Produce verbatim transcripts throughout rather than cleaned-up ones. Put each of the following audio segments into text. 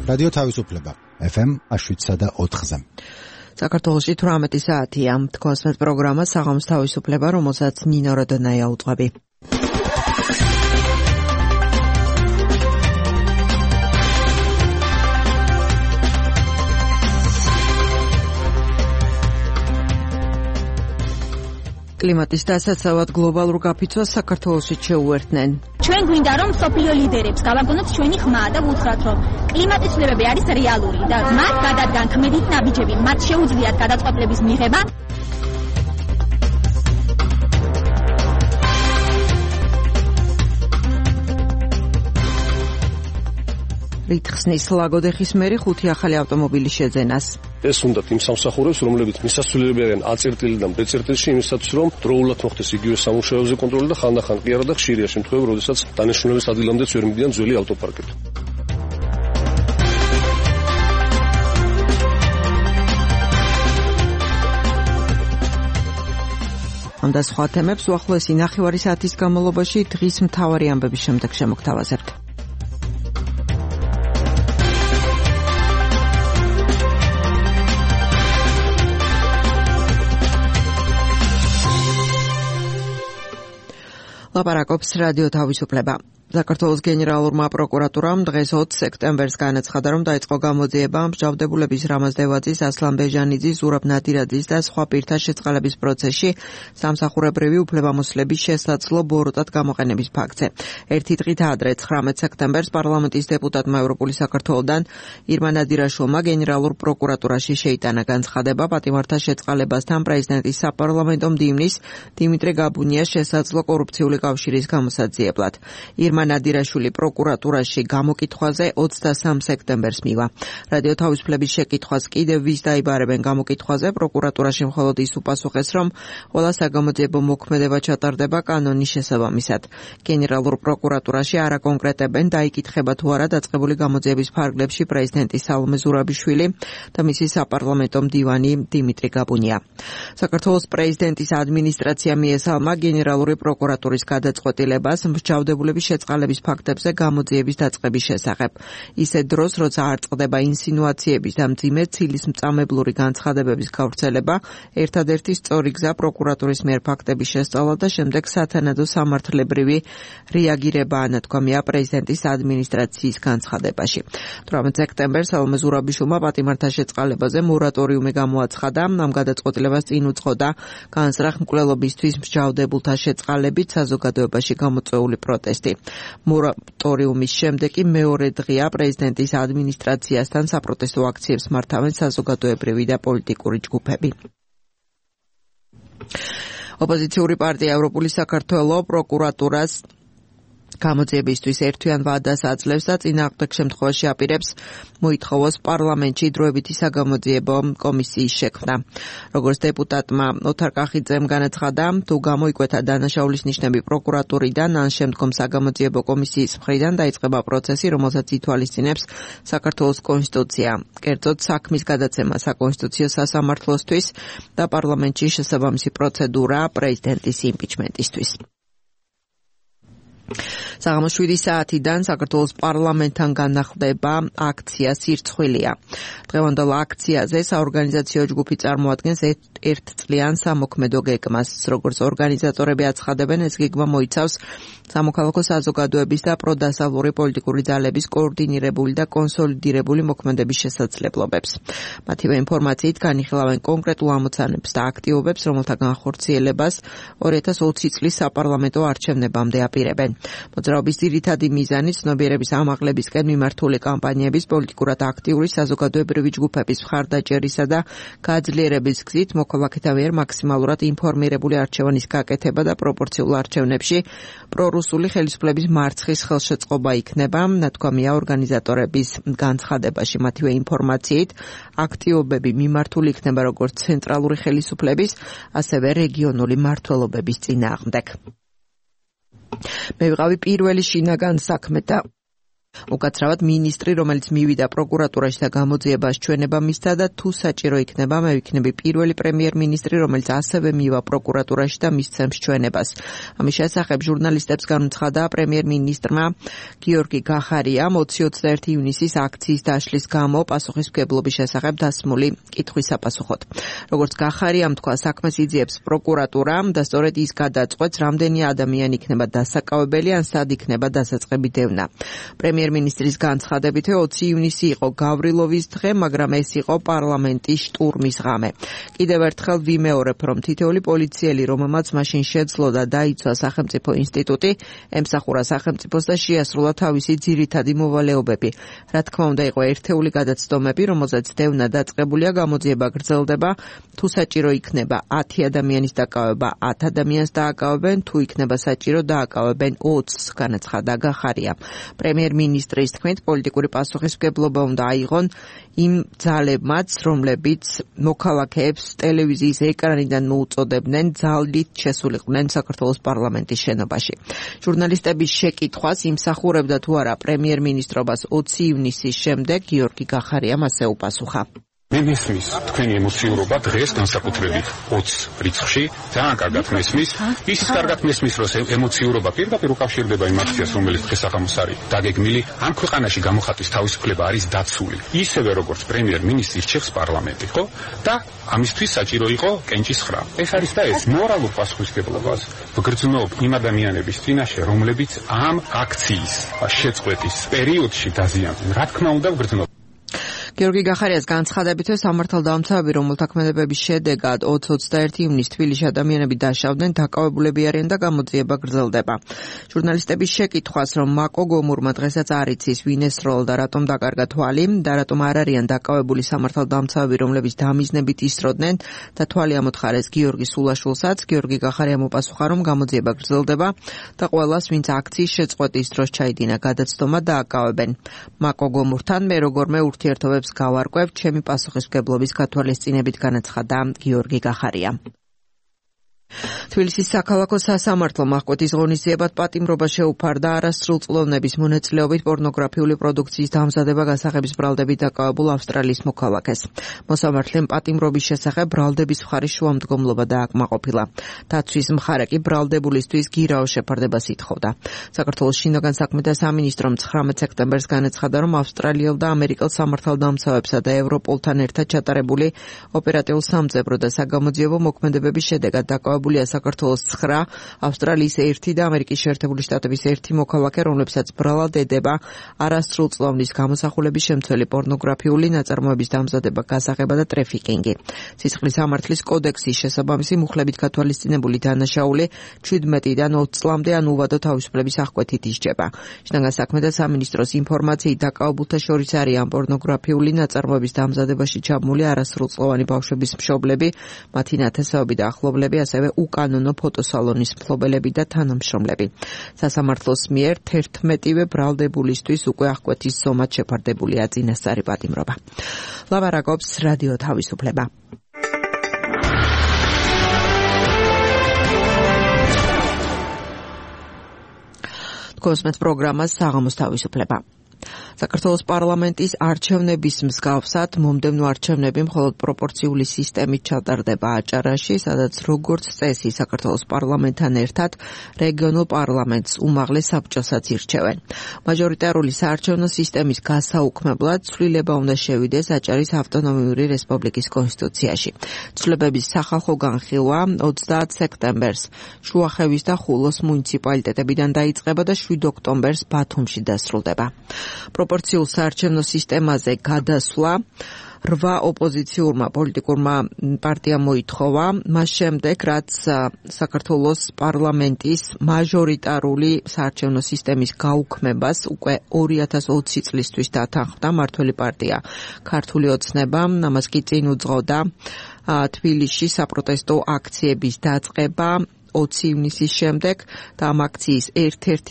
რადიო თავისუფლება ეფ ემ შვიდსა და ოთხზე. საქართველოში თვრამეტი საათია. თქვენს პროგრამა საღამოს თავისუფლება, რომელსაც ნინო როდონაია უძღვები. კლიმატის დასაცავად გლობალურ გაფიცვას საქართველოში შეუერთდნენ. ჩვენ გვინდა რომ სოფლიო ლიდერებს გავაგონოთ ჩვენი ხმა და ვუთხრათ რომ კლიმატის ცვლილებები არის რეალური და მათ გადადგან ქმედით ნაბიჯები, მათ შეუძლიათ გადაწყვეტილების მიღება. რითხსნის ლაგოდეხის მერი ხუთი ახალი ავტომობილის შეძენას. ეს უნდა იმ სამსახურებს, რომლებიც მისასვლელები არიან აწერტილიდან ბეწერტილში, იმისათვის რომ დროულად მოხდეს იგივე სამუშაოზე კონტროლი და ხანდახან კი არა და ხშირია შემთხვევები, როდესაც დანიშნულების ადგილამდეც ვერ მიდიან ძველი ავტოპარკით. ამ და სხვა თემებს უახლოესი ნახევარი საათის განმავლობაში დღის მთავარი ამბების შემდეგ შემოგთავაზებთ. ლაპარაკობს რადიო თავისუფლება. საქართველოს გენერალურმა პროკურატურამ დღეს ოცი სექტემბერს განაცხადა, რომ დაიწყო გამოძიება მსჯავრდებულების რამაზ დევაძის, ასლან ბეჟანიძის, ზურაბ ნადირაძის და სხვა პირთა შეწყალების პროცესში სამსახურებრივი უფლებამოსილების შესაძლო ბოროტად გამოყენების ფაქტზე. ერთი დღით ადრე ცხრამეტ სექტემბერს პარლამენტის დეპუტატმა ევროპული საქართველოდან ირმა ნადირაშვილმა გენერალურ პროკურატურაში შეიტანა განცხადება პატიმართა შეწყალებასთან პრეზიდენტის საპარლამენტო მდივნის დიმიტრი გაბუნიას შესაძლო კორუფციული კავშირის გამოსაძიებლად. ირმა ნადირაშვილი პროკურატურაში გამოკითხვაზე ოცდასამ სექტემბერს მივა. რადიო თავისუფლების შეკითხვას კიდევ ვის დაიბარებენ გამოკითხვაზე, პროკურატურაში მხოლოდ ის უპასუხეს, რომ ყველა საგამოძიებო მოქმედება ჩატარდება კანონის შესაბამისად. გენერალურ პროკურატურაში არ აკონკრეტებენ დაიკითხება თუ არა დაწყებული გამოძიების ფარგლებში პრეზიდენტი სალომე ზურაბიშვილი და მისი საპარლამენტო მდივანი დიმიტრი გაბუნია. საქართველოს პრეზიდენტის ადმინისტრაცია მიესალმა გენერალური პროკურატურის გადაწყვეტილებას მსჯავრდებულების შეწყალების ფაქტებზე გამოძიების დაწყების შესახებ. ისე დროს, როცა არ წყდება ინსინუაციების და მძიმე ცილისმწამებლური განცხადებების გავრცელება, ერთადერთი სწორი გზა პროკურატურის მიერ ფაქტების შესწავლა და შემდეგ სათანადო სამართლებრივი რეაგირებაა, ნათქვამია პრეზიდენტის ადმინისტრაციის განცხადებაში. თვრამეტ სექტემბერს სალომე ზურაბიშვილმა პატიმართა შეწყალებაზე მორატორიუმი გამოაცხადა. ამ გადაწყვეტილებას წინ უძღოდა განზრახ მკვლელობისთვის მსჯავრდებულთა შეწყალებით საზოგადოებაში გამოწვეული პროტესტი. მორატორიუმის შემდეგ კი მეორე დღეა პრეზიდენტის ადმინისტრაციასთან საპროტესტო აქციებს მართავენ საზოგადოებრივი და პოლიტიკური ჯგუფები. ოპოზიციური პარტია ევროპული საქართველო პროკურატურას გამოძიებისთვის ერთვიან ვადას აძლევს და წინააღმდეგ შემთხვევაში აპირებს მოითხოვოს პარლამენტში დროებითი საგამოძიებო კომისიის შექმნა. როგორც დეპუტატმა ოთარ კახიძემ განაცხადა, თუ გამოიკვეთა დანაშაულის ნიშნები პროკურატურიდან, ან შემდგომ საგამოძიებო კომისიის მხრიდან დაიწყება პროცესი, რომელსაც ითვალისწინებს საქართველოს კონსტიტუცია, კერძოდ საქმის გადაცემა საკონსტიტუციო სასამართლოსთვის და პარლამენტში შესაბამისი პროცედურა პრეზიდენტის იმპიჩმენტისთვის. საღამოს შვიდი საათიდან საქართველოს პარლამენტთან განახლდება აქცია სირცხვილია. დღევანდელ აქციაზე საორგანიზაციო ჯგუფი წარმოადგენს ერთწლიან სამოქმედო გეგმას. როგორც ორგანიზატორები აცხადებენ, ეს გეგმა მოიცავს სამოქალაქო საზოგადოების და პროდასავლური პოლიტიკური ძალების კოორდინირებული და კონსოლიდირებული მოქმედების შესაძლებლობებს. მათივე ინფორმაციით განიხილავენ კონკრეტულ ამოცანებს და აქტივობებს, რომელთა განხორციელებას ორი ათას ოცი წლის საპარლამენტო არჩევნებამდე აპირებენ. მოძრაობის ძირითადი მიზანი ცნობიერების ამაღლებისკენ მიმართული კამპანიების პოლიტიკურად აქტიური საზოგადოებრივი ჯგუფების მხარდაჭერისა და გაძლიერების გზით მოქალაქეთა მიერ მაქსიმალურად ინფორმირებული არჩევანის გაკეთება და პროპორციულ არჩევნებში პრორუსული ხელისუფლების მარცხის ხელშეწყობა იქნება, ნათქვამია ორგანიზატორების განცხადებაში. მათივე ინფორმაციით აქტივობები მიმართული იქნება როგორც ცენტრალური ხელისუფლების, ასევე რეგიონული მმართველობების წინააღმდეგ. მე ვიყავი პირველი შინაგან საქმეთა უკაცრავად მინისტრი, რომელიც მივიდა პროკურატურაში და გამოძიებას ჩვენება მისცა და თუ საჭირო იქნება, მე ვიქნები პირველი პრემიერ-მინისტრი, რომელიც ასევე მივა პროკურატურაში და მისცემს ჩვენებას. ამის შესახებ ჟურნალისტებს განუცხადა პრემიერ-მინისტრმა გიორგი გახარიამ ოცი ოცდაერთი ივნისის აქციის დაშლის გამო პასუხისმგებლობის შესახებ დასმული კითხვის საპასუხოდ. როგორც გახარიამ თქვა, საქმეს იძიებს პროკურატურა და სწორედ ის გადაწყვეტს, რამდენი ადამიანი იქნება დასაკავებელი ან სად იქნება დასაწყები დევნა. პრემიერ-მინისტრის განცხადებით ოცი ივნისი იყო გავრილოვის დღე, მაგრამ ეს იყო პარლამენტის შტურმის ღამე. კიდევ ერთხელ ვიმეორებ, რომ თითოეული პოლიციელი, რომელმაც მაშინ შეძლო და დაიცვა სახელმწიფო ინსტიტუტი, ემსახურა სახელმწიფოს და შეასრულა თავისი ძირითადი მოვალეობები. რა თქმა უნდა, იყო ერთეული გადაცდომები, რომელზეც დევნა დაწყებულია, გამოძიება გრძელდება, თუ საჭირო იქნება ათი ადამიანის დაკავება, ათ ადამიანს დააკავებენ, თუ იქნება საჭირო დააკავებენ ოცს, განაცხადა გახარიამ. პრემიერ-მინისტრის თქმით, პოლიტიკური პასუხისმგებლობა უნდა აიღონ იმ ძალებმაც, რომლებიც მოქალაქეებს ტელევიზიის ეკრანიდან მოუწოდებდნენ ძალით შესულიყვნენ საქართველოს პარლამენტის შენობაში. ჟურნალისტების შეკითხვას იმსახურებდა თუ არა პრემიერ-მინისტრობას ოცი ივნისის შემდეგ, გიორგი გახარიამ ასე უპასუხა. მე მესმის თქვენი ემოციურობა დღეს განსაკუთრებით ოც რიცხვში ძალიან კარგად მესმის. ისიც კარგად მესმის, რომ ემოციურობა პირდაპირ უკავშირდება იმ აქციას, რომელიც დღესაღამოს არის დაგეგმილი. ამ ქვეყანაში გამოხატვის თავისუფლება არის დაცული. ისევე როგორც პრემიერ-მინისტრი რჩევს პარლამენტი, ხო? და ამისთვის საჭირო იყო კენჭის ხრა. ეს არის და ეს მორალურ პასუხისმგებლობას ვგრძნობ იმ ადამიანების წინაშე, რომლებიც ამ აქციის შეწყვეტის პერიოდში დაზიანდნენ. რა თქმა უნდა ვგრძნობ. გიორგი გახარიას განცხადებით, სამართალდამცავები, რომელთა ქმედებების შედეგად ოცი ოცდაერთი ივნისს თბილისში ადამიანები დაშავდნენ, დაკავებულები არიან და გამოძიება გრძელდება. ჟურნალისტების შეკითხვას, რომ მაკო გომურმა დღესაც არ იცის, ვინ ესროლა და რატომ დაკარგა თვალი და რატომ არ არიან დაკავებული სამართალდამცავები, რომლებიც დამიზნებით ისროდნენ და თვალი ამოთხარეს გიორგი სულაშვილსაც, გიორგი გახარიამ უპასუხა, რომ გამოძიება გრძელდება და ყველას, ვინც აქციის შეწყვეტის დროს ჩაიდინა გადაცდომა, დააკავებენ. მაკო გომურთან მე როგორმე ურთიერთობებს გავარკვევ, ჩემი პასუხისმგებლობის გათვალისწინებით, განაცხადა გიორგი გახარია. თბილისის საქალაქო სასამართლომ აღკვეთის ღონისძიებად პატიმრობა შეუფარდა არასრულწლოვნების მონაწილეობით პორნოგრაფიული პროდუქციის დამზადება გასაღების ბრალდებით დაკავებულ ავსტრალიის მოქალაქეს. მოსამართლემ პატიმრობის შესახებ ბრალდების მხარის შუამდგომლობა დააკმაყოფილა. დაცვის მხარე კი ბრალდებულისთვის გირაოს შეფარდებას ითხოვდა. საქართველოს შინაგან საქმეთა სამინისტრომ ცხრამეტ სექტემბერს განაცხადა, რომ ავსტრალიელ და ამერიკელ სამართალდამცავებსა და ევროპოლთან ერთად ჩატარებული ოპერატიულ სამძებრო და საგამოძიებო მოქმედებების შედეგად დაკავებულია საქართველოს ცხრა, ავსტრალიის ერთი და ამერიკის შეერთებული შტატების ერთი მოქალაქე, რომლებსაც ბრალად ედება არასრულწლოვნის გამოსახულების შემცველი პორნოგრაფიული ნაწარმოების დამზადება, გასაღება და ტრეფიკინგი. სისხლის სამართლის კოდექსის შესაბამისი მუხლებით გათვალისწინებული დანაშაული ჩვიდმეტიდან ოცი წლამდე ან უვადო თავისუფლების აღკვეთით ისჯება. შინაგან საქმეთა სამინისტროს ინფორმაციით დაკავებულთა შორის არიან პორნოგრაფიული ნაწარმოების დამზადებაში ჩაბმული არასრულწლოვანი ბავშვების მშობლები, მათი ნათესაობები და ახლობლები, ასევე უკანონო ფოტოსალონის მფლობელები და თანამშრომლები. სასამართლოს მიერ თერთმეტივე ბრალდებულისთვის უკვე აღკვეთის ზომად შეფარდებულია წინასწარი პატიმრობა. ლაბარაკობს რადიო თავისუფლება. კოსმეთ პროგრამას საღამოს თავისუფლება. საქართველოს პარლამენტის არჩევნების მსგავსად მომდევნო არჩევნები მხოლოდ პროპორციული სისტემით ჩატარდება აჭარაში, სადაც როგორც წესი საქართველოს პარლამენტთან ერთად რეგიონულ პარლამენტს უმაღლეს საბჭოსაც ირჩევენ. მაჟორიტარული საარჩევნო სისტემის გასაუქმებლად ცვლილება უნდა შევიდეს აჭარის ავტონომიური რესპუბლიკის კონსტიტუციაში. ცვლილებების სახალხო განხილვა ოცდაათ სექტემბერს შუახევის და ხულოს მუნიციპალიტეტებიდან დაიწყება და შვიდ ოქტომბერს ბათუმში დასრულდება. პროპორციულ საარჩევნო სისტემაზე გადასვლა რვა ოპოზიციურმა პოლიტიკურმა პარტიამ მოითხოვა, მას შემდეგ, რაც საქართველოს პარლამენტის მაჟორიტარული საარჩევნო სისტემის გაუქმებას უკვე ორი ათას ოცი წლისთვის დათანხმდა მმართველი პარტია ქართული ოცნება, ამას კი წინ უძღოდა თბილისში საპროტესტო აქციების დაწყება ოცი ივნისის შემდეგ და ამ აქციის ერთ-ერთი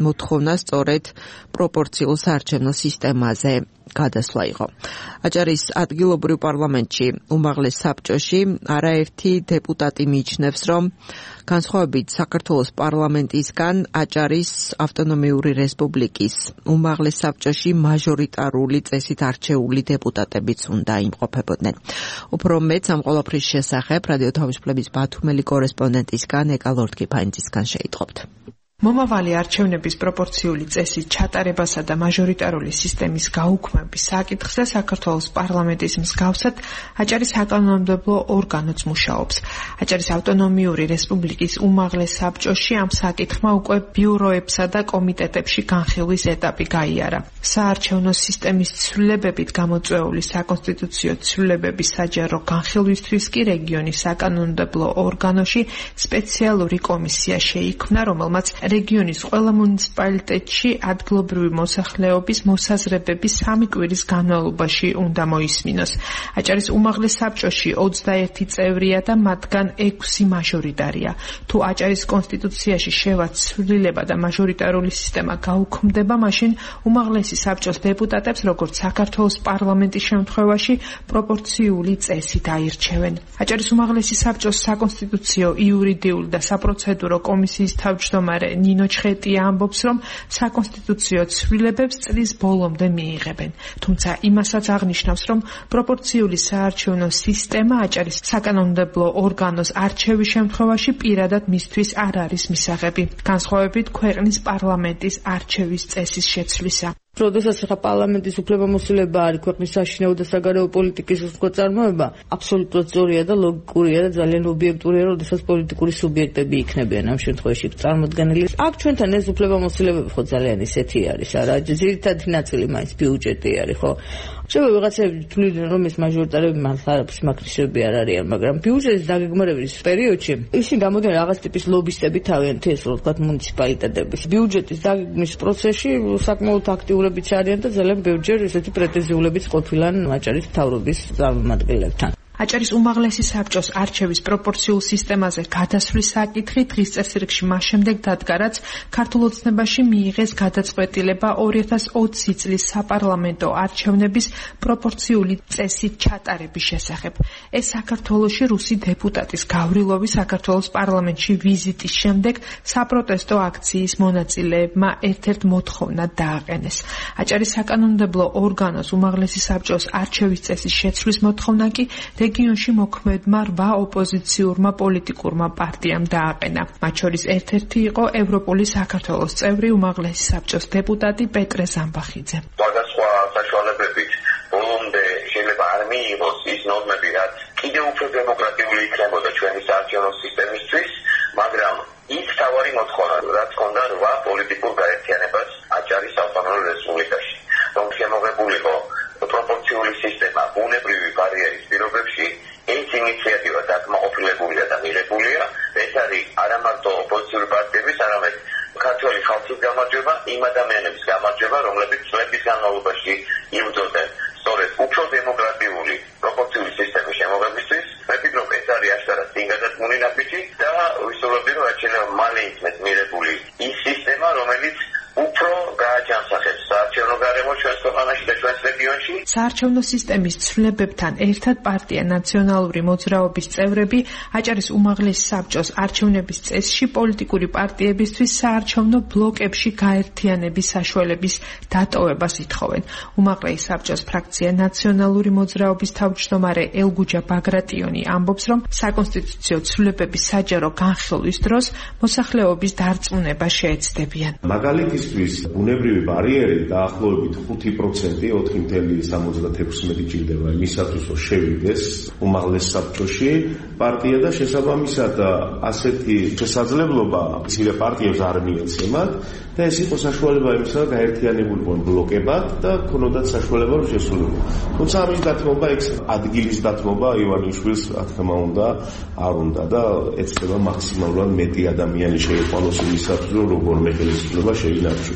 მოთხოვნა სწორედ პროპორციულ საარჩევნო სისტემაზე გადასვლა იყო. აჭარის ადგილობრივ პარლამენტში უმაღლეს საბჭოში არაერთი დეპუტატი მიიჩნევს, რომ განსხვავებით საქართველოს პარლამენტისგან აჭარის ავტონომიური რესპუბლიკის უმაღლეს საბჭოში მაჟორიტარული წესით არჩეული დეპუტატებიც უნდა იმყოფებოდნენ. უფრო მეც ამ ყველაფრის შესახებ რადიო თავისუფლების ბათუმელი კორესპონდენტისგან ეკა ლორდ-კიფანიძისგან შეიტყობთ. მომავალი არჩევნების პროპორციული წესის ჩატარებასა და მაჟორიტარული სისტემის გაუქმების საკითხზე საქართველოს პარლამენტის მსგავსად აჭარის საკანონმდებლო ორგანოც მუშაობს. აჭარის ავტონომიური რესპუბლიკის უმაღლეს საბჭოში ამ საკითხმა უკვე ბიუროებსა და კომიტეტებში განხილვის ეტაპი გაიარა. საარჩევნო სისტემის ცვლილებებით გამოწვეული საკონსტიტუციო ცვლილებების საჯარო განხილვისთვის კი რეგიონის საკანონმდებლო ორგანოში სპეციალური კომისია შეიქმნა, რომელმაც რეგიონის ყველა მუნიციპალიტეტში ადგილობრივი მოსახლეობის მოსაზრებების სამი კვირის განმავლობაში უნდა მოისმინოს. აჭარის უმაღლეს საბჭოში ოცდაერთი წევრია და მათგან ექვსი მაჟორიტარია. თუ აჭარის კონსტიტუციაში შევა ცვლილება და მაჟორიტარული სისტემა გაუქმდება, მაშინ უმაღლესი საბჭოს დეპუტატებს, როგორც საქართველოს პარლამენტის შემთხვევაში, პროპორციული წესით აირჩევენ. აჭარის უმაღლესი საბჭოს საკონსტიტუციო, იურიდიული და საპროცედურო კომისიის თავმჯდომარე ნინო ჩხეტია ამბობს, რომ საკონსტიტუციო ცვლილებებს წლის ბოლომდე მიიღებენ. თუმცა იმასაც აღნიშნავს, რომ პროპორციული საარჩევნო სისტემა აჭარის საკანონმდებლო ორგანოს არჩევის შემთხვევაში პირადად მისთვის არ არის მისაღები, განსხვავებით ქვეყნის პარლამენტის არჩევის წესის შეცვლისა. როდესაც ახლა პარლამენტის უფლებამოსილება არის ქვეყნის საშინაო და საგარეო პოლიტიკის უწყოწარმოება, აბსოლუტურად სწორია და ლოგიკურია და ძალიან ობიექტურია, როდესაც პოლიტიკური სუბიექტები იქნებიან ამ შემთხვევაში წარმოდგენილი. აქ ჩვენთან ეს უფლებამოსილებები ხო ძალიან ისეთი არის, არა, ძირითადი ნაწილი მაინც ბიუჯეტი არის, ხო? შეიძლება ვიღაცები თვლიდნენ, რომ ეს მაჟორიტარები მართლა არაფრის მაქრისები არ არიან, მაგრამ ბიუჯეტის დაგეგმარების პერიოდში ისინი გამოდიან რაღაც ტიპის ლობისტები თავიანთი, ეს რო ვთქვათ, მუნიციპალიტეტების. ბიუჯეტის დაგეგმვის პროცესში საკმაოდ აქტიურებიც არიან და ძალიან ბევრჯერ ესეთი პრეტენზიულებიც ყოფილან აჭარის მთავრობის წარმომადგენლებთან. აჭარის უმაღლესი საბჭოს არჩევის პროპორციულ სისტემაზე გადასვლის საკითხი დღის წესრიგში მას შემდეგ დადგა, რაც ქართულ ოცნებაში მიიღეს გადაწყვეტილება ორი ათას ოცი წლის საპარლამენტო არჩევნების პროპორციული წესით ჩატარების შესახებ. ეს საქართველოში რუსი დეპუტატის გავრილოვის საქართველოს პარლამენტში ვიზიტის შემდეგ საპროტესტო აქციის მონაწილეებმა ერთ-ერთ მოთხოვნად დააყენეს. აჭარის საკანონმდებლო ორგანოს უმაღლესი საბჭოს არჩევის წესის შეცვლის მოთხოვნა კი რეგიონში მოქმედმა რვა ოპოზიციურმა პოლიტიკურმა პარტიამ დააყენა. მათ შორის ერთ-ერთი იყო ევროპული საქართველოს წევრი უმაღლესი საბჭოს დეპუტატი პეტრე ზამბახიძე. სხვადასხვა საშუალებებით ბოლომდე შეიძლება არ მიიღოს ის ნორმები, რაც კიდევ უფრო დემოკრატიული იქნებოდა ჩვენი საარჩევნო სისტემისთვის, მაგრამ ის თავარი მოთხოვნა, რაც ჰქონდა რვა პოლიტიკურ გაერთიანებას აჭარის ავტონომიურ რესპუბლიკაში, რომ შემოღებულიყო პროპორციული სისტემა ბუნებრივი ბარიერის პირობებში. ეს ინიციატივა დაკმაყოფილებულია და მიღებულია. ეს არის არა მარტო ოპოზიციური პარტიების, არამედ ქართველი ხალხის გამარჯვება, იმ ადამიანების გამარჯვება, რომლებიც წლების განმავლობაში იბრძოდნენ სწორედ უფრო დემოკრატიული პროპორციული სისტემის შემოღებისთვის. მე ვფიქრობ, ეს არის აშკარად წინგადადგმული ნაბიჯი და ვისურვებდი, რომ შეიძლება მალე იქნეს მიღებული ის სისტემა, რომელიც უფრო გააჯანსაღებს საარჩევნო გარემოს ჩვენს ქვეყანაში და ჩვენს რეგიონში. საარჩევნო სისტემის ცვლილებებთან ერთად პარტია ნაციონალური მოძრაობის წევრები აჭარის უმაღლეს საბჭოს არჩევნების წესში პოლიტიკური პარტიებისთვის საარჩევნო ბლოკებში გაერთიანების საშუალების დატოვებას ითხოვენ. უმაღლეს საბჭოს ფრაქცია ნაციონალური მოძრაობის თავმჯდომარე ელგუჯა ბაგრატიონი ამბობს, რომ საკონსტიტუციო ცვლილებების საჯარო განხილვის დროს მოსახლეობის დარწმუნება შეეცდებიან. მაგალითისთვის ბუნებრივი ბარიერი დაახლოებით ხუთი პროცენტი ოთხი ათეული სამოცდაექვსი ჭირდება იმისათვის, რომ შევიდეს უმაღლეს საბჭოში პარტია და შესაბამისად ასეთი შესაძლებლობა მცირე პარტიებს არ მიეცემათ და ეს იყო საშუალება იმისა, რომ გაერთიანებულიყო ბლოკებად და ქონოდათ საშუალება რომ შესრულებულიყო. თუმცა ამის დათმობა იქ ადგილის დათმობა ივანიშვილს რა თქმა უნდა არ უნდა და ეცდება მაქსიმალურად მეტი ადამიანი შეიყვანოს იმისათვის, რომ როგორმე ხელისუფლება შეინარჩუნოს.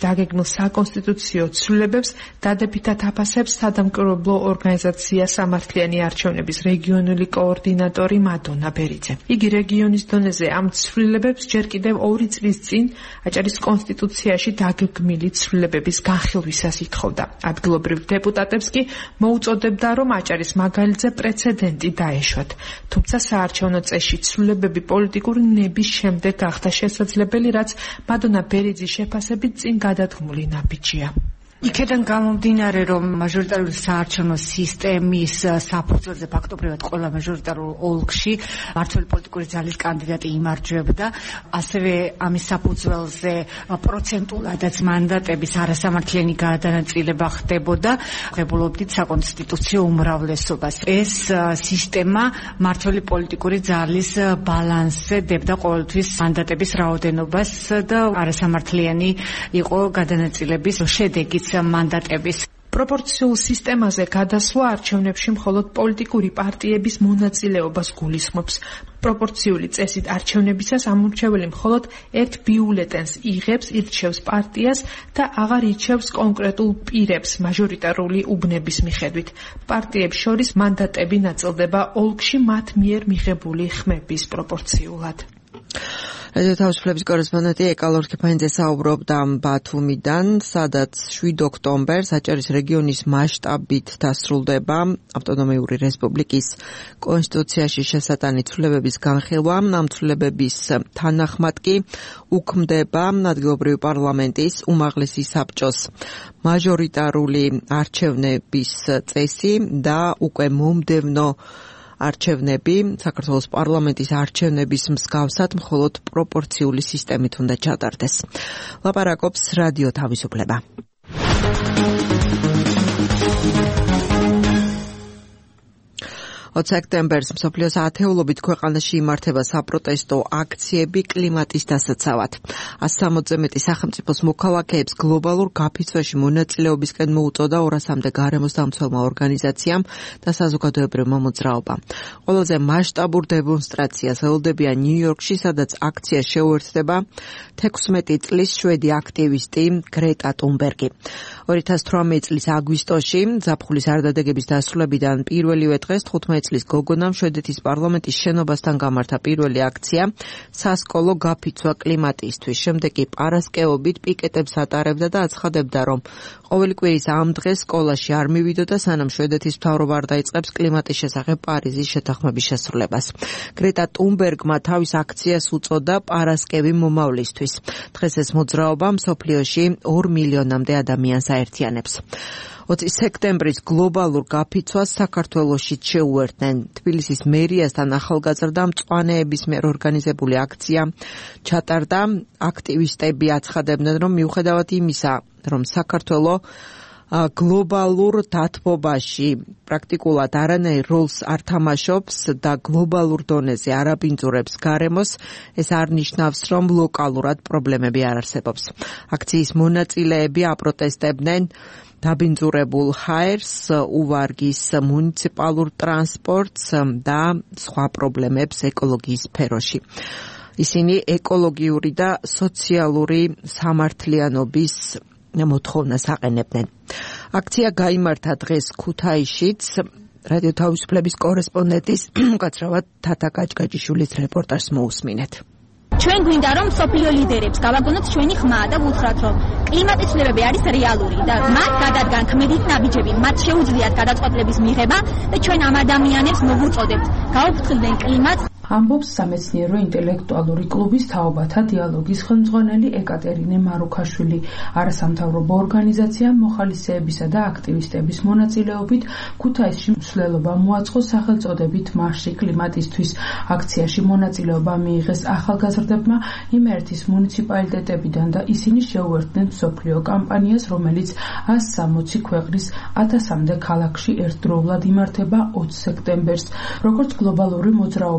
დაგეგმილ საკონსტიტუციო ცვლილებებს დადებითად აფასებს სადამკვირვებლო ორგანიზაცია სამართლიანი არჩევნების რეგიონული კოორდინატორი მადონა ბერიძე. იგი რეგიონის დონეზე ამ ცვლილებებს ჯერ კიდევ ორი წლის წინ აჭარის კონსტიტუციაში დაგეგმილი ცვლილებების განხილვისას ითხოვდა. ადგილობრივ დეპუტატებს კი მოუწოდებდა, რომ აჭარის მაგალითზე პრეცედენტი დაეშვათ. თუმცა საარჩევნო წესში ცვლილებები პოლიტიკური ნების შემდეგ გახდა შესაძლებელი, რაც მადონა ბერიძის შეფასებით წინ გადადგმული ნაბიჯია. იქედან გამომდინარე, რომ მაჟორიტარული საარჩევნო სისტემის საფუძველზე ფაქტობრივად ყველა მაჟორიტარულ ოლქში მმართველი პოლიტიკური ძალის კანდიდატი იმარჯვებდა, ასევე ამის საფუძველზე პროცენტულადაც მანდატების არასამართლიანი გადანაწილება ხდებოდა, ღებულობდით საკონსტიტუციო უმრავლესობას. ეს სისტემა მმართველი პოლიტიკური ძალის ბალანსზე დებდა ყოველთვის მანდატების რაოდენობას და არასამართლიანი იყო გადანაწილების შედეგიც მანდატების. პროპორციულ სისტემაზე გადასვლა არჩევნებში მხოლოდ პოლიტიკური პარტიების მონაწილეობას გულისხმობს. პროპორციული წესით არჩევნებისას ამორჩეველი მხოლოდ ერთ ბიულეტენს იღებს, ირჩევს პარტიას და აღარ ირჩევს კონკრეტულ პირებს მაჟორიტარული უბნების მიხედვით. პარტიებს შორის მანდატები ნაწილდება ოლქში მათ მიერ მიღებული ხმების პროპორციულად. რადიო თავისუფლების კორესპონდენტი ეკალორ ქიფაინძე საუბრობდა ბათუმიდან, სადაც შვიდ ოქტომბერს აჭარის რეგიონის მასშტაბით დასრულდება ავტონომიური რესპუბლიკის კონსტიტუციაში შესატანი ცვლილებების განხილვა. ამ ცვლილებების თანახმად კი უქმდება ადგილობრივი პარლამენტის უმაღლესი საბჭოს მაჟორიტარული არჩევნების წესი და უკვე მომდევნო არჩევნები საქართველოს პარლამენტის არჩევნების მსგავსად მხოლოდ პროპორციული სისტემით უნდა ჩატარდეს. ლაპარაკობს რადიო თავისუფლება. ოც სექტემბერს მსოფლიოს ათეულობით ქვეყანაში იმართება საპროტესტო აქციები კლიმატის დასაცავად. ას სამოცზე მეტი სახელმწიფოს მოქალაქეებს გლობალურ გაფიცვაში მონაწილეობისკენ მოუწოდა ორასამდე გარემოს დამცველმა ორგანიზაციამ და საზოგადოებრივმა მოძრაობამ. ყველაზე მასშტაბურ დემონსტრაციას ელოდებიან ნიუ-იორკში, სადაც აქცია შეუერთდება თექვსმეტი წლის შვედი აქტივისტი გრეტა ტუნბერგი. ორი ათას თვრამეტი წლის აგვისტოში ზაფხულის არდადეგების დასრულებიდან პირველივე დღეს თხუთმეტი წლის გოგონამ შვედეთის პარლამენტის შენობასთან გამართა პირველი აქცია სასკოლო გაფიცვა კლიმატისთვის. შემდეგ კი პარასკევობით პიკეტებს ატარებდა და აცხადებდა, რომ ყოველი კვირის ამ დღეს სკოლაში არ მივიდოდა, სანამ შვედეთის მთავრობა არ დაიწყებს კლიმატის შესახებ პარიზის შეთანხმების შესრულებას. გრეტა ტუნბერგმა თავის აქციას უწოდა პარასკევი მომავლისთვის. დღეს ეს მოძრაობა მსოფლიოში ორ მილიონამდე ადამიანს აერთიანებს. ოცი სექტემბრის გლობალურ გაფიცვას საქართველოშიც შეუერთდნენ. თბილისის მერიასთან ახალგაზრდა მწვანეების მიერ ორგანიზებული აქცია ჩატარდა. აქტივისტები აცხადებდნენ, რომ მიუხედავად იმისა, რომ საქართველო გლობალურ დათბობაში პრაქტიკულად არანაირ როლს არ თამაშობს და გლობალურ დონეზე არ აბინძურებს გარემოს, ეს არ ნიშნავს, რომ ლოკალურად პრობლემები არ არსებობს. აქციის მონაწილეები აპროტესტებდნენ დაბინძურებულ ჰაერს, უვარგის მუნიციპალურ ტრანსპორტს და სხვა პრობლემებს ეკოლოგიის სფეროში. ისინი ეკოლოგიური და სოციალური სამართლიანობის მოთხოვნას აყენებდნენ. აქცია გაიმართა დღეს ქუთაისშიც. რადიო თავისუფლების კორესპონდენტის უკაცრავად თათა კაჭკაჭიშვილის რეპორტაჟს მოусმინეთ. ჩვენ გვინდა რომ სოფლიო ლიდერებს გავაგონოთ ჩვენი ხმა და ვუთხრათ რომ კლიმატის ცვლილებები არის რეალური და მათ გადადგან ქმედით ნაბიჯები, მათ შეუძლიათ გადაწყვეტილების მიღება და ჩვენ ამ ადამიანებს მოვუწოდებთ გაუფრთხილდნენ კლიმატს. ამბობს სამეცნიერო ინტელექტუალური კლუბის თაობათა დიალოგის ხელმძღვანელი ეკატერინე მარუქაშვილი. არასამთავრობო ორგანიზაცია მოხალისეებისა და აქტივისტების მონაწილეობით ქუთაისში მსვლელობა მოაწყო სახელწოდებით მარში კლიმატისთვის. აქციაში მონაწილეობა მიიღეს ახალგაზრდებმა იმერეთის მუნიციპალიტეტებიდან და ისინი შეუერთდნენ მსოფლიო კამპანიას, რომელიც ას სამოცი ქვეყნის ათასამდე ქალაქში ერთდროულად იმართება ოც სექტემბერს. როგორც გლობალური მოძრაობის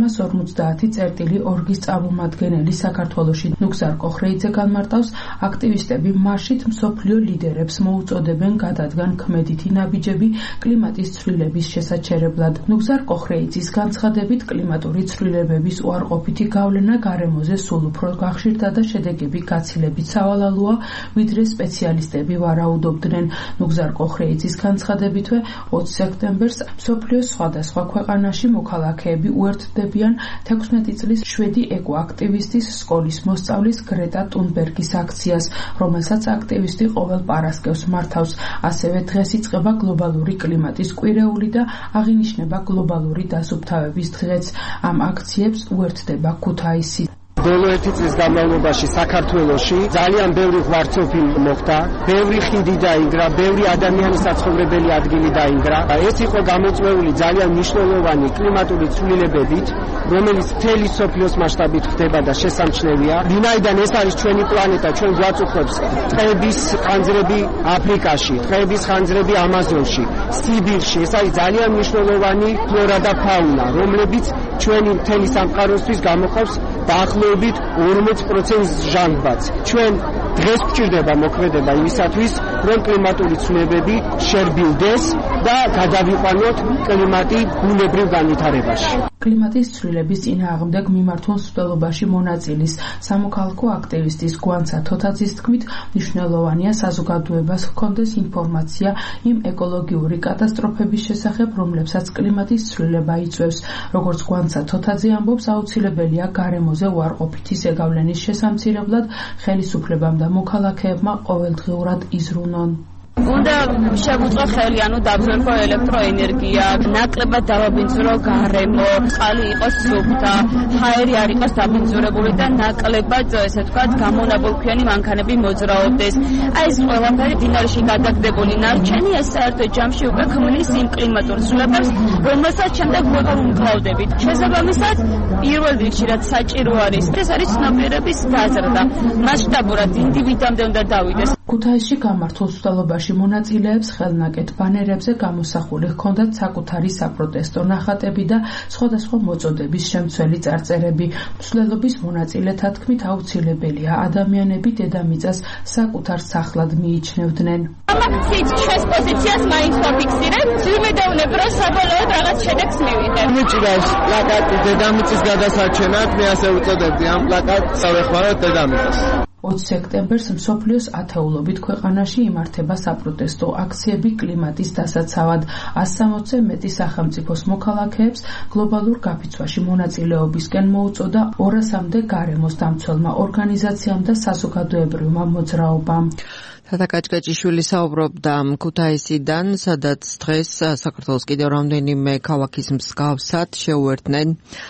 სამას ორმოცდაათი წერტილი ორგის წარმომადგენელი საქართველოში ნუგზარ კოხრეიძე განმარტავს, აქტივისტები მარშით მსოფლიო ლიდერებს მოუწოდებენ გადადგან ქმედითი ნაბიჯები კლიმატის ცვლილების შესაჩერებლად. ნუგზარ კოხრეიძის განცხადებით, კლიმატური ცვლილებების უარყოფითი გავლენა გარემოზე სულ უფრო გახშირდა და შედეგები გაცილებით სავალალოა, ვიდრე სპეციალისტები ვარაუდობდნენ. ნუგზარ კოხრეიძის განცხადებითვე ოცი სექტემბერს მსოფლიოს სხვადასხვა ქვეყანაში მოქალაქეები უერთდებიან თექვსმეტი წლის შვედი ეკოაქტივისტის სკოლის მოსწავლის გრეტა ტუნბერგის აქციას, რომელსაც აქტივისტი ყოველ პარასკევს მართავს. ასევე დღეს იწყება გლობალური კლიმატის კვირეული და აღინიშნება გლობალური დასუფთავების დღეც. ამ აქციებს უერთდება ქუთაისი. ბოლო ერთი წლის განმავლობაში საქართველოში ძალიან ბევრი ღვარცოფი მოხდა, ბევრი ხიდი დაინგრა, ბევრი ადამიანის საცხოვრებელი ადგილი დაინგრა. ეს იყო გამოწვეული ძალიან მნიშვნელოვანი კლიმატური ცვლილებებით, რომელიც მთელი სოფლიოს მასშტაბით ხდება და შესამჩნევია. ვინაიდან ეს არის ჩვენი პლანეტა, ჩვენ გვაწუხებს ტყეების ხანძრები აფრიკაში, ტყეების ხანძრები ამაზონში, სიბირში. ეს არის ძალიან მნიშვნელოვანი ფლორა და ფაუნა, რომლებიც ჩვენი მთელი სამყაროსთვის გამოყოფს დაახლოებით ორმოც პროცენტს ჟანგბადს. ჩვენ დღეს გვჭირდება მოქმედება იმისათვის, რომ კლიმატური ცვლილებები შერბილდეს და გადავიყვანოთ კლიმატი ბუნებრივ განვითარებაში. კლიმატის ცვლილების წინააღმდეგ მიმართულ მსვლელობაში მონაწილის სამოქალაქო აქტივისტის გვანცა თოთაძის თქმით, მნიშვნელოვანია საზოგადოებას ჰქონდეს ინფორმაცია იმ ეკოლოგიური კატასტროფების შესახებ, რომლებსაც კლიმატის ცვლილება იწვევს. როგორც გვანცა თოთაძე ამბობს, აუცილებელია გარემოზე უარყოფითი ზეგავლენის შესამცირებლად ხელისუფლებამ და მოქალაქეებმა ყოველდღიურად იზრუნონ. უნდა შეგვიწყო ხელი, ანუ დავზრუნო ელექტროენერგია, ნაკლებად დავაბინძურო გარემო, წყალი იყოს სუფთა, ჰაერი არ იყოს დაბინძურებული და ნაკლებად, ესე ვთქვათ, გამონაბოლქვიანი მანქანები მოძრაობდეს. აი ეს ყველაფერი დინარში გადაგდებული ნარჩენი ეს საერთო ჯამში უკვე ქმნის იმ კლიმატურ ცვლილებებს, რომელსაც შემდეგ ვეღარ უმკლავდებით. შესაბამისად, პირველ რიგში რაც საჭირო არის, ეს არის ცნობიერების დაზრდა. მასშტაბურად ინდივიდამდე უნდა დავიდეს. ქუთაისში გამართულ მსვლელობაში მონაწილეებს ხელნაკეთ ბანერებზე გამოსახული ჰქონდათ საკუთარი საპროტესტო ნახატები და სხვადასხვა მოწოდების შემცველი წარწერები. მსვლელობის მონაწილეთა თქმით, აუცილებელია ადამიანები დედამიწას საკუთარ სახლად მიიჩნევდნენ. ამ აქციით ჩვენს პოზიციას მაინც ვაფიქსირებ, ვიმედოვნებ, რომ საბოლოოდ რაღაც შედეგს მივიღებ. მიჭირავს პლაკატი დედამიწის გადასარჩენად, მე ასე ვუწოდებდი ამ პლაკატს წავეხმაროთ დედამიწას. ოცი სექტემბერს მსოფლიოს ათეულობით ქვეყანაში იმართება საპროტესტო აქციები კლიმატის დასაცავად. ასი სამოცზე მეტი სახელმწიფოს მოქალაქეებს გლობალურ გაფიცვაში მონაწილეობისკენ მოუწოდა ორასამდე გარემოს დამცველმა ორგანიზაციამ და საზოგადოებრივმა მოძრაობამ. თათა კაჭკაჭიშვილი საუბრობდა ქუთაისიდან, სადაც დღეს საქართველოს კიდევ რამდენიმე ქალაქის მსგავსად შეუერთდნენ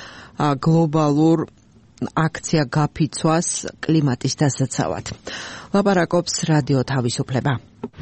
გლობალურ აქცია გაფიცვას კლიმატის დასაცავად. ლაპარაკობს რადიო თავისუფლება.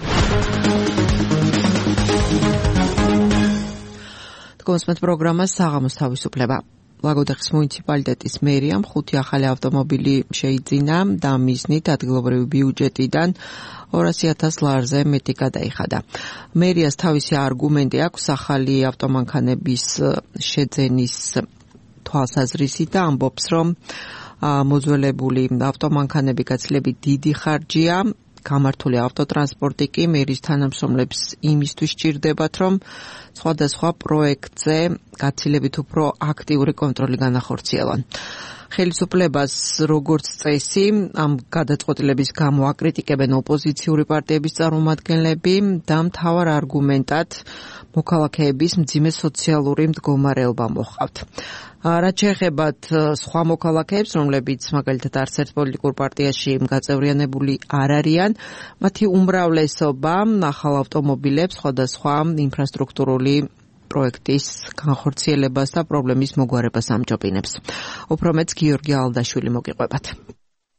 თქვენს პროგრამას საღამოს თავისუფლება. ლაგოდეხის მუნიციპალიტეტის მერიამ ხუთი ახალი ავტომობილი შეიძინა და მიზნით ადგილობრივი ბიუჯეტიდან ორასი ათას ლარზე მეტი გადაიხადა. მერიას თავისი არგუმენტი აქვს ახალი ავტომანქანების შეძენის თვალსაზრისით და ამბობს, რომ მოძველებული ავტომანქანები გაცილებით დიდი ხარჯია, გამართული ავტოტრანსპორტი კი მერის თანამშრომლებს იმისთვის სჭირდებათ, რომ სხვადასხვა პროექტზე გაცილებით უფრო აქტიური კონტროლი განახორციელონ. ხელისუფლებას როგორც წესი ამ გადაწყვეტილების გამო აკრიტიკებენ ოპოზიციური პარტიების წარმომადგენლები და მთავარ არგუმენტად მოქალაქეების მძიმე სოციალური მდგომარეობა მოჰყავთ. რაც შეეხებათ სხვა მოქალაქეებს, რომლებიც მაგალითად არც ერთ პოლიტიკურ პარტიაში გაწევრიანებული არ არიან, მათი უმრავლესობა ახალ ავტომობილებს სხვადასხვა ინფრასტრუქტურული პროექტის განხორციელებას და პრობლემის მოგვარებას ამჯობინებს. უფრო მეტს გიორგი ალდაშვილი მოგიყვებათ.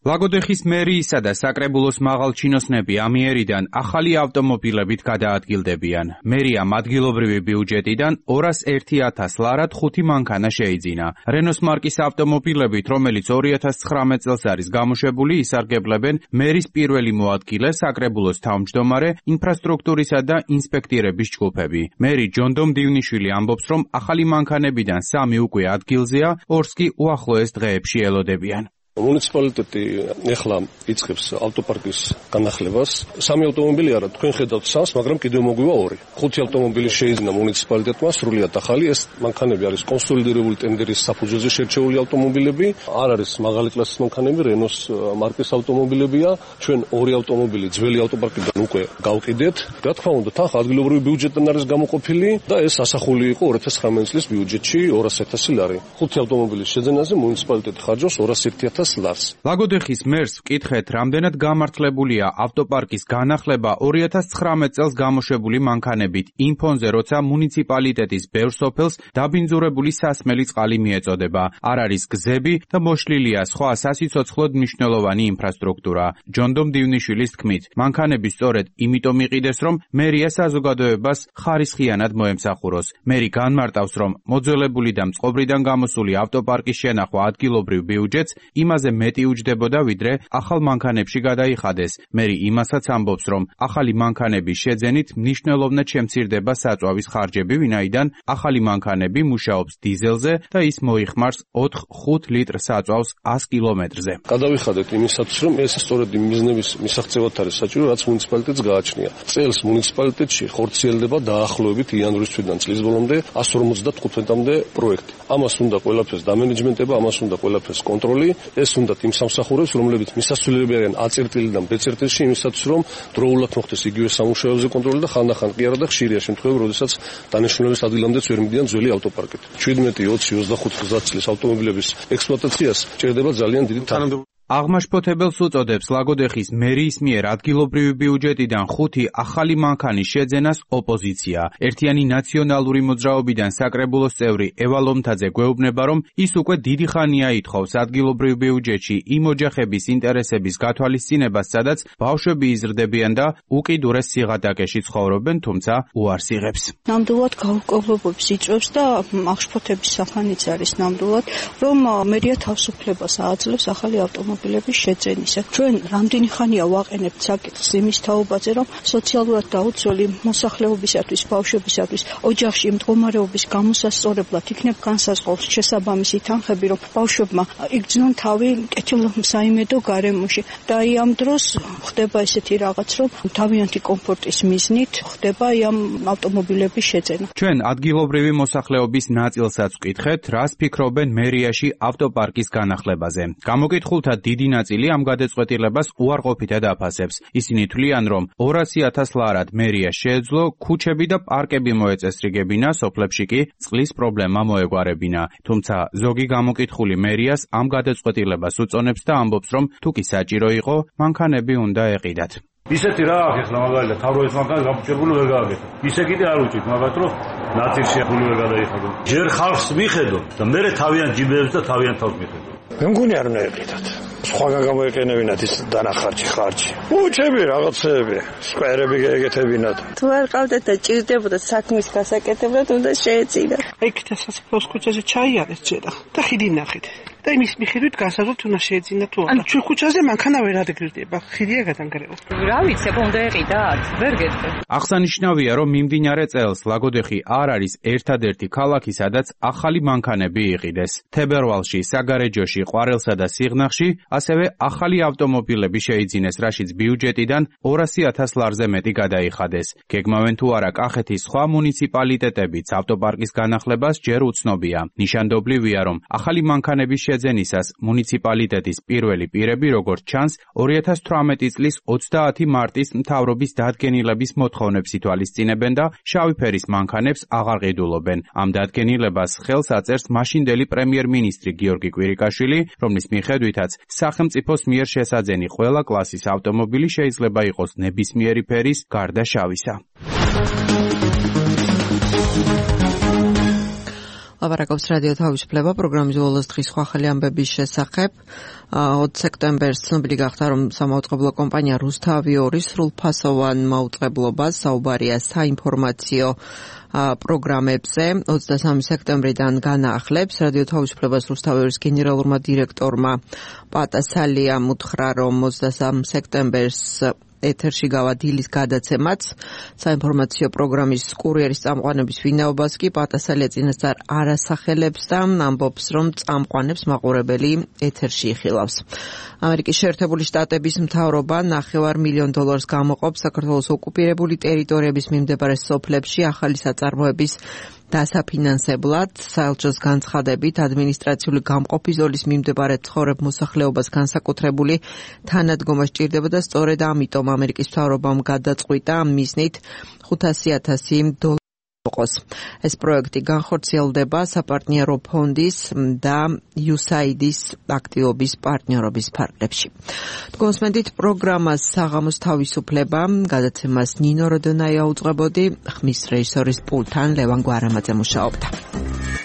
ლაგოდეხის მერიისა და საკრებულოს მაღალჩინოსნები ამიერიდან ახალი ავტომობილებით გადაადგილდებიან. მერიამ ადგილობრივი ბიუჯეტიდან ორას ერთი ათას ლარად ხუთი მანქანა შეიძინა. რენოს მარკის ავტომობილებით, რომელიც ორი ათას ცხრამეტ წელს არის გამოშვებული, ისარგებლებენ მერის პირველი მოადგილე, საკრებულოს თავმჯდომარე, ინფრასტრუქტურისა და ინსპექტირების ჯგუფები. მერი ჯონდომ დივნიშვილი ამბობს, რომ ახალი მანქანებიდან სამი უკვე ადგილზეა, ორს კი უახლოეს დღეებში ელოდებიან. მუნიციპალიტეტი ეხლა იწყებს ავტოპარკის განახლებას. სამი ავტომობილი არა, თქვენ ხედავთ სამს, მაგრამ კიდევ მოგვივა ორი. ხუთი ავტომობილი შეიძინა მუნიციპალიტეტმა, სრულიად ახალი. ეს მანქანები არის კონსოლიდირებული ტენდერის საფუძველზე შერჩეული ავტომობილები. არ არის მაღალი კლასის მანქანები, რენოს მარკის ავტომობილებია. ჩვენ ორი ავტომობილი ძველი ავტოპარკიდან უკვე გავყიდეთ. რა თქმა უნდა, თან ადგილობრივი ბიუჯეტიდან არის გამოყოფილი და ეს ასახული იყო ორი ათას ცხრამეტ წლის ბიუჯეტში ორას ათასი ლარი. ხუთი ავტომობილის შეძენაზე მუნიციპალიტეტი ხარჯავს ორას ერთი ათას ლარს. ლაგოდეხის მერს ვკითხეთ, რამდენად გამართლებულია ავტოპარკის განახლება ორი ათას ცხრამეტ წელს გამოშვებული მანქანებით იმ ფონზე, როცა მუნიციპალიტეტის ბევრ სოფელს დაბინძურებული სასმელი წყალი მიეწოდება. არ არის გზები და მოშლილია სხვა სასიცოცხლოდ მნიშვნელოვანი ინფრასტრუქტურა. ჯონდომ დივნიშვილის თქმით, მანქანები სწორედ იმიტომ იყიდეს, რომ მერია საზოგადოებას ხარისხიანად მოემსახუროს. მერი განმარტავს, რომ მოძველებული და მწყობრიდან გამოსული ავტოპარკის შენახვა ადგილობრივ ბიუჯეტს იმაზე მეტი უჯდებოდა, ვიდრე ახალ მანქანებში გადაიხადეს. მერი იმასაც ამბობს, რომ ახალი მანქანების შეძენით მნიშვნელოვნად შემცირდება საწვავის ხარჯები, ვინაიდან ახალი მანქანები მუშაობს დიზელზე და ის მოიხმარს ოთხ ხუთ ლიტრ საწვავს ას კილომეტრზე. გადავიხადეთ იმისათვის, რომ ეს სწორედ იმ მიზნების მისაღწევად არის საჭირო, რაც მუნიციპალიტეტს გააჩნია. წელს მუნიციპალიტეტში ხორციელდება დაახლოებით იანვრის თვიდან წლის ბოლომდე ასი ორმოცდათხუთმეტამდე პროექტი. ამას უნდა ყველაფერს დამენეჯმენტება, ამას უნდა ყველაფერს კონტროლი. ეს უნდა იმ სამსახურებს, რომლებიც მისასვლელები არიან A წერტილი და B წერტილში, იმისათვის, რომ დროულად მოხდეს იგივე სამუშაოზე კონტროლი და ხანდახან კი არა და ხშირია შემთხვევები, როდესაც დანიშნულების ადგილამდეც ვერ მიდიან ძველი ავტოპარკით. შვიდმეტი, ოცი, ოცდახუთი წლის ავტომობილების ექსპლუატაციას ჭირდება ძალიან დიდი თანხმობა. აღმაშფოთებელს უწოდებს ლაგოდეხის მერიის მიერ ადგილობრივი ბიუჯეტიდან ხუთი ახალი მანქანის შეძენას ოპოზიცია. ერთიანი ნაციონალური მოძრაობიდან საკრებულოს წევრი ევა ლომთაძე გვეუბნება, რომ ის უკვე დიდი ხანია ითხოვს ადგილობრივ ბიუჯეტში იმ ოჯახების ინტერესების გათვალისწინებას, სადაც ბავშვები იზრდებიან და უკიდურეს სიღატაკეში ცხოვრობენ, თუმცა უარს იღებს. ნამდვილად გაურკვევლობებს იწვევს და აღშფოთების სახანიც არის ნამდვილად, რომ მერია თავისუფლებას აძლევს ახალი ავტომობილების შეძენისა. ჩვენ რამდენი ხანია ვაყენებთ საკითხს იმის თაობაზე, რომ სოციალურად დაუცველი მოსახლეობისათვის, ბავშვებისათვის, ოჯახში მდგომარეობის გამოსასწორებლად იქნებ განსაზღვროს შესაბამისი თანხები, რომ ბავშვებმა იგრძნონ თავი კეთილსაიმედო გარემოში. და აი ამ დროს ხდება ესეთი რაღაც, რომ თავიანთი კომფორტის მიზნით ხდება ამ ავტომობილების შეძენა. ჩვენ ადგილობრივი მოსახლეობის ნაწილსაც ვკითხეთ, რას ფიქრობენ მერიაში ავტოპარკის განახლებაზე. გამოკითხულთა დიდი ნაწილი ამ გადაწყვეტილებას უარყოფითად აფასებს. ისინი თვლიან, რომ ორასი ათას ლარად მერია შეეძლო ქუჩები და პარკები მოეწესრიგებინა, სოფლებში კი წყლის პრობლემა მოეგვარებინა. თუმცა ზოგი გამოკითხული მერიას ამ გადაწყვეტილებას უწონებს და ამბობს, რომ თუ კი საჭირო იყო, მანქანები უნდა ეყიდათ. ისეთი რა აქვს ახლა მაგალითად თავროის მანქანა გამოჭებული ვერ გააკეთა. ისე კიდე არ უჭირთ მაგათ რომ ნაცირში გული ვერ გადაიხადო. ჯერ ხალხს მიხედო და მე თავიანთ ჯიბეებს და თავიანთ თავს მიხედო. მე მგონი არ უნდა ეყიდათ. სხვაგან გამოეყენებინათ ის დანახარჯი ხარჯი. უჩები რაღაცეები, სკვერები გეკეთებინათ. თუ არ ყავდათ და ჭირდებოდა საქმის გასაკეთებლად, უნდა შეეწირათ. იქ და სასაფლაოს ქუჩაზე ჩაიარეს ჯერა და ხიდი ნახეთ. და იმის მიხედვით განსაზღვროთ უნდა შეეძინა თუ არა. ჩვენ ქუჩაზე მანქანა ვერ ადგილდება, ხიდია გადანგრევა. რა ვიცი, აბა უნდა ეყიდათ? ვერ გეტყვი. აღსანიშნავია, რომ მიმდინარე წელს ლაგოდეხი არ არის ერთადერთი ქალაქი, სადაც ახალი მანქანები იყიდეს. თებერვალში, საგარეჯოში, ყვარელსა და სიღნაღში ასევე ახალი ავტომობილები შეიძინეს, რაშიც ბიუჯეტიდან ორასი ათას ლარზე მეტი გადაიხადეს. გეგმავენ თუ არა კახეთის სხვა მუნიციპალიტეტებიც ავტოპარკის განახლებას ჯერ უცნობია. ნიშანდობლივია, რომ ახალი მანქანების შეძენისას მუნიციპალიტეტის პირველი პირები, როგორც ჩანს, ორი ათას თვრამეტი წლის ოცდაათი მარტის მთავრობის დადგენილების მოთხოვნებს ითვალისწინებენ და შავი ფერის მანქანებს აღარ ყიდულობენ. ამ დადგენილებას ხელს აწერს მაშინდელი პრემიერ-მინისტრი გიორგი კვირიკაშვილი, რომლის მიხედვითაც სახელმწიფოს მიერ შესაძენი ყველა კლასის ავტომობილი შეიძლება იყოს ნებისმიერი ფერის გარდა შავისა. ლაპარაკობს რადიო თავისუფლება პროგრამის ბოლოს დღის სხვა ხელი ამბების შესახებ. ოცი სექტემბერს ცნობილი გახდა, რომ სამაუწყებლო კომპანია რუსთავი ორი სრულფასოვან მაუწყებლობას საუბარია საინფორმაციო პროგრამებზე. ოცდასამი სექტემბრიდან განაახლებს. რადიო თავისუფლებას რუსთავი ორის გენერალურმა დირექტორმა პატასალიამ უთხრა, რომ ოცდასამი სექტემბერს ეთერში გავა დილის გადაცემაც საინფორმაციო პროგრამის კურიერის წამყვანების ვინაობას კი პატასალია წინასწარ არ ასახელებს და ამბობს, რომ წამყვანებს მაყურებელი ეთერში იხილავს. ამერიკის შეერთებული შტატების მთავრობა ნახევარ მილიონ დოლარს გამოყოფს საქართველოს ოკუპირებული ტერიტორიების მიმდებარე სოფლებში ახალი საწარმოების დასაფინანსებლად. საელჩოს განცხადებით ადმინისტრაციული გამყოფი ზოლის მიმდებარე ცხოვრებ მოსახლეობას განსაკუთრებული თანადგომა სჭირდება და სწორედ ამიტომ ამერიკის მთავრობამ გადაწყვიტა მიზნით ხუთასი ათასი დოლარი იყოს. ეს პროექტი განხორციელდება საპარტნიორო ფონდის და იუსაიდის აქტივობის პარტნიორობის ფარგლებში. კონსმენდით პროგრამას საღამოს თავისუფლება გადაცემას ნინო როდონაია უძღვებოდი, ხმის რეჟისორის პულთან ლევან გვარამაძე მუშაობდა.